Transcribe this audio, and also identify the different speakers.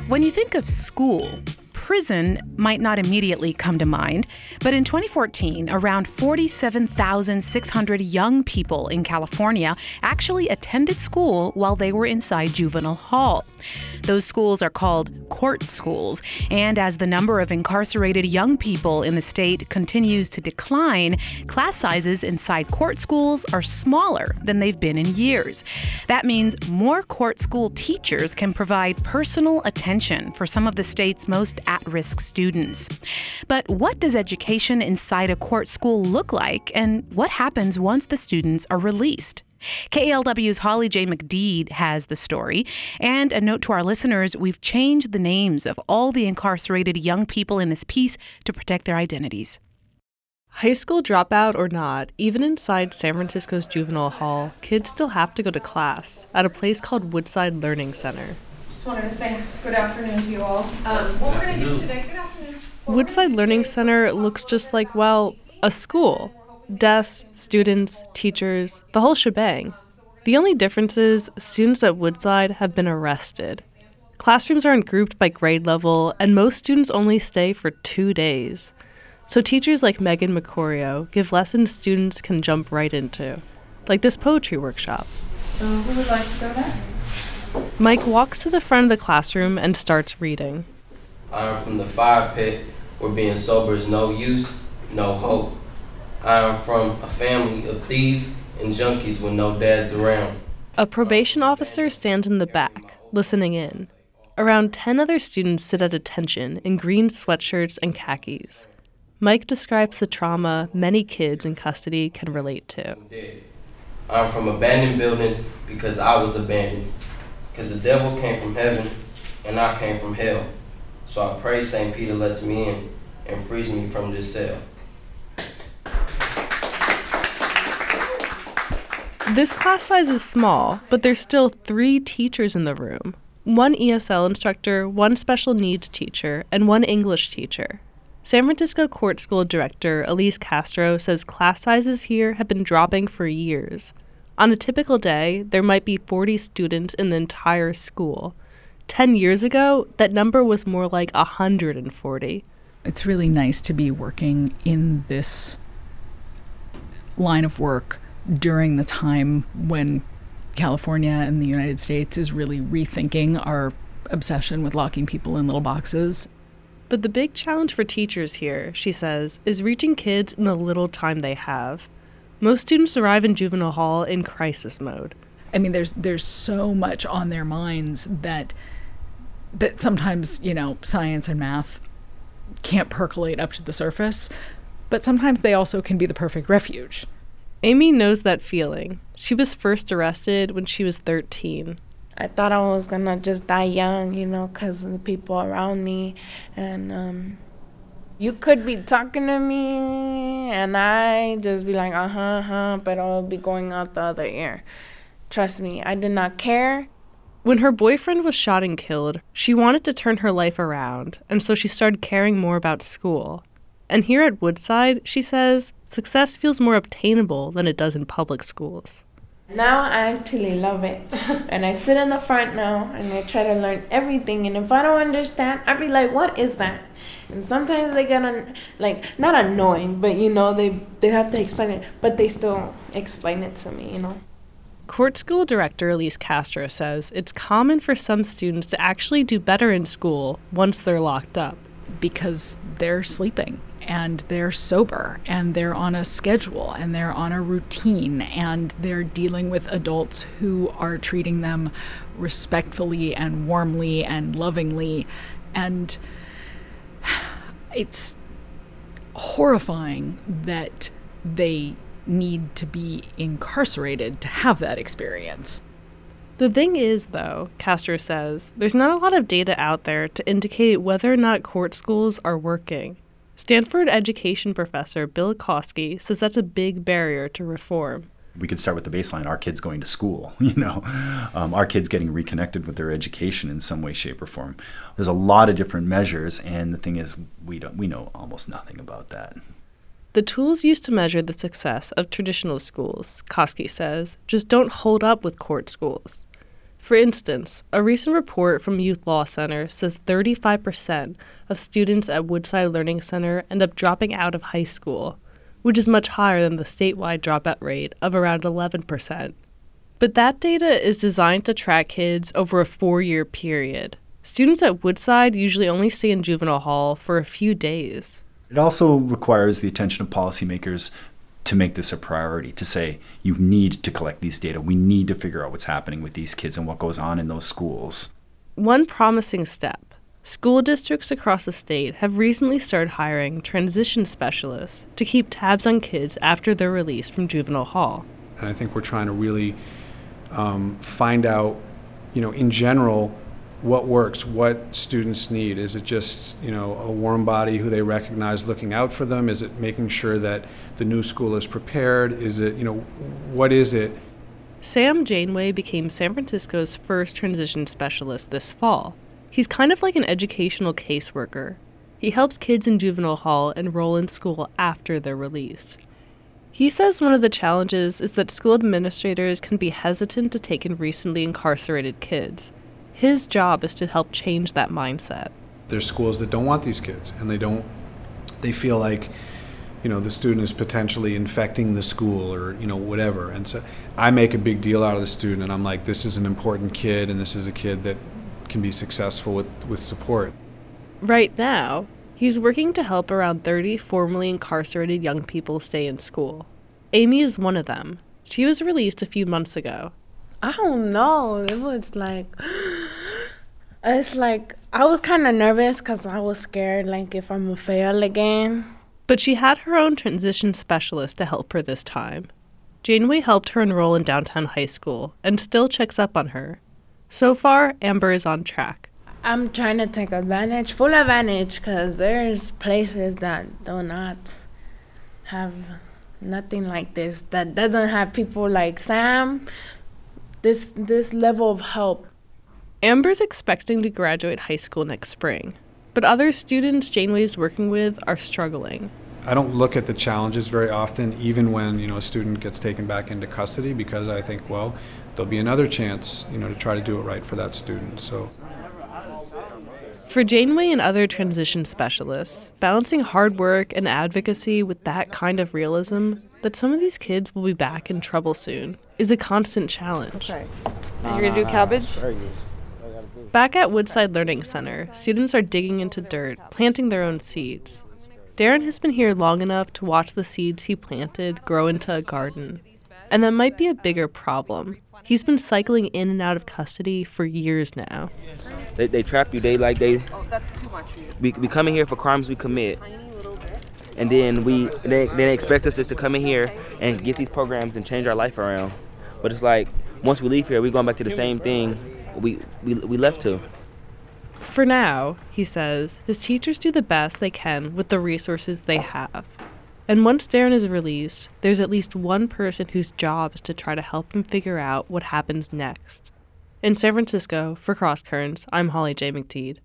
Speaker 1: When you think of school, prison might not immediately come to mind, but in 2014, around 47,600 young people in California actually attended school while they were inside juvenile hall. Those schools are called court schools, and as the number of incarcerated young people in the state continues to decline, class sizes inside court schools are smaller than they've been in years. That means more court school teachers can provide personal attention for some of the state's most at-risk students. But what does education inside a court school look like, and what happens once the students are released? KALW's Holly J. McDede has the story. And a note to our listeners, we've changed the names of all the incarcerated young people in this piece to protect their identities.
Speaker 2: High school dropout or not, even inside San Francisco's juvenile hall, kids still have to go to class at a place called Woodside Learning Center.
Speaker 3: Just wanted to say good afternoon to you all. What we're going to do today, good afternoon.
Speaker 2: Woodside Learning Center looks just like, well, a school. Desks, students, teachers, the whole shebang. The only difference is students at Woodside have been arrested. Classrooms aren't grouped by grade level, and most students only stay for 2 days. So teachers like Megan McCorio give lessons students can jump right into, like this poetry workshop.
Speaker 3: So who would like to go next?
Speaker 2: Mike walks to the front of the classroom and starts reading.
Speaker 4: I am from the fire pit where being sober is no use, no hope. I am from a family of thieves and junkies with no dads around.
Speaker 2: A probation officer stands in the back, listening in. Around 10 other students sit at attention in green sweatshirts and khakis. Mike describes the trauma many kids in custody can relate to.
Speaker 4: I am from abandoned buildings because I was abandoned. Because the devil came from heaven and I came from hell. So I pray St. Peter lets me in and frees me from this cell.
Speaker 2: This class size is small, but there's still 3 teachers in the room. 1 ESL instructor, 1 special needs teacher, and 1 English teacher. San Francisco Court School Director Elise Castro says class sizes here have been dropping for years. On a typical day, there might be 40 students in the entire school. 10 years ago, that number was more like 140.
Speaker 5: It's really nice to be working in this line of work during the time when California and the United States is really rethinking our obsession with locking people in little boxes.
Speaker 2: But the big challenge for teachers here, she says, is reaching kids in the little time they have. Most students arrive in juvenile hall in crisis mode.
Speaker 5: I mean, there's so much on their minds that sometimes, science and math can't percolate up to the surface, but sometimes they also can be the perfect refuge.
Speaker 2: Amy knows that feeling. She was first arrested when she was 13.
Speaker 6: I thought I was going to just die young, because of the people around me. And you could be talking to me, and I just be like, but I'll be going out the other ear. Trust me, I did not care.
Speaker 2: When her boyfriend was shot and killed, she wanted to turn her life around, and so she started caring more about school. And here at Woodside, she says, success feels more obtainable than it does in public schools.
Speaker 6: Now I actually love it. And I sit in the front now, and I try to learn everything. And if I don't understand, I'd be like, what is that? And sometimes they get, not annoying, but, they have to explain it. But they still explain it to me,
Speaker 2: Court School Director Elise Castro says it's common for some students to actually do better in school once they're locked up.
Speaker 5: Because they're sleeping and they're sober and they're on a schedule and they're on a routine and they're dealing with adults who are treating them respectfully and warmly and lovingly. And it's horrifying that they need to be incarcerated to have that experience.
Speaker 2: The thing is, though, Castro says, there's not a lot of data out there to indicate whether or not court schools are working. Stanford education professor Bill Kosky says that's a big barrier to reform.
Speaker 7: We could start with the baseline, our kids going to school, our kids getting reconnected with their education in some way, shape, or form. There's a lot of different measures, and the thing is, we know almost nothing about that.
Speaker 2: The tools used to measure the success of traditional schools, Kosky says, just don't hold up with court schools. For instance, a recent report from Youth Law Center says 35% of students at Woodside Learning Center end up dropping out of high school, which is much higher than the statewide dropout rate of around 11%. But that data is designed to track kids over a 4-year period. Students at Woodside usually only stay in juvenile hall for a few days.
Speaker 7: It also requires the attention of policymakers to make this a priority, to say, you need to collect these data. We need to figure out what's happening with these kids and what goes on in those schools.
Speaker 2: One promising step. School districts across the state have recently started hiring transition specialists to keep tabs on kids after they're released from juvenile hall.
Speaker 8: And I think we're trying to really find out, in general, what works, what students need. Is it just, a warm body who they recognize looking out for them? Is it making sure that the new school is prepared? Is it, what is it?
Speaker 2: Sam Janeway became San Francisco's first transition specialist this fall. He's kind of like an educational caseworker. He helps kids in juvenile hall enroll in school after they're released. He says one of the challenges is that school administrators can be hesitant to take in recently incarcerated kids. His job is to help change that mindset.
Speaker 8: There's schools that don't want these kids, and they feel like, the student is potentially infecting the school or, whatever. And so I make a big deal out of the student, and I'm like, this is an important kid, and this is a kid that can be successful with support.
Speaker 2: Right now, he's working to help around 30 formerly incarcerated young people stay in school. Amy is one of them. She was released a few months ago.
Speaker 6: I don't know. It was I was kind of nervous because I was scared, if I'm going to fail again.
Speaker 2: But she had her own transition specialist to help her this time. Janeway helped her enroll in downtown high school and still checks up on her. So far, Amber is on track.
Speaker 6: I'm trying to take full advantage, because there's places that do not have nothing like this, that doesn't have people like Sam, this level of help.
Speaker 2: Amber's expecting to graduate high school next spring, but other students Janeway's working with are struggling.
Speaker 8: I don't look at the challenges very often, even when, a student gets taken back into custody, because I think, well, there'll be another chance, to try to do it right for that student. So,
Speaker 2: for Janeway and other transition specialists, balancing hard work and advocacy with that kind of realism that some of these kids will be back in trouble soon is a constant challenge.
Speaker 3: Okay. You're going to do cabbage?
Speaker 2: Back at Woodside Learning Center, students are digging into dirt, planting their own seeds. Darren has been here long enough to watch the seeds he planted grow into a garden. And that might be a bigger problem. He's been cycling in and out of custody for years now.
Speaker 9: They trap you. Oh, that's too much. We come in here for crimes we commit. And then they expect us just to come in here and get these programs and change our life around. But it's like, once we leave here, we're going back to the same thing we left to.
Speaker 2: For now, he says, his teachers do the best they can with the resources they have. And once Darren is released, there's at least one person whose job is to try to help him figure out what happens next. In San Francisco, for Cross Currents, I'm Holly J. McTeed.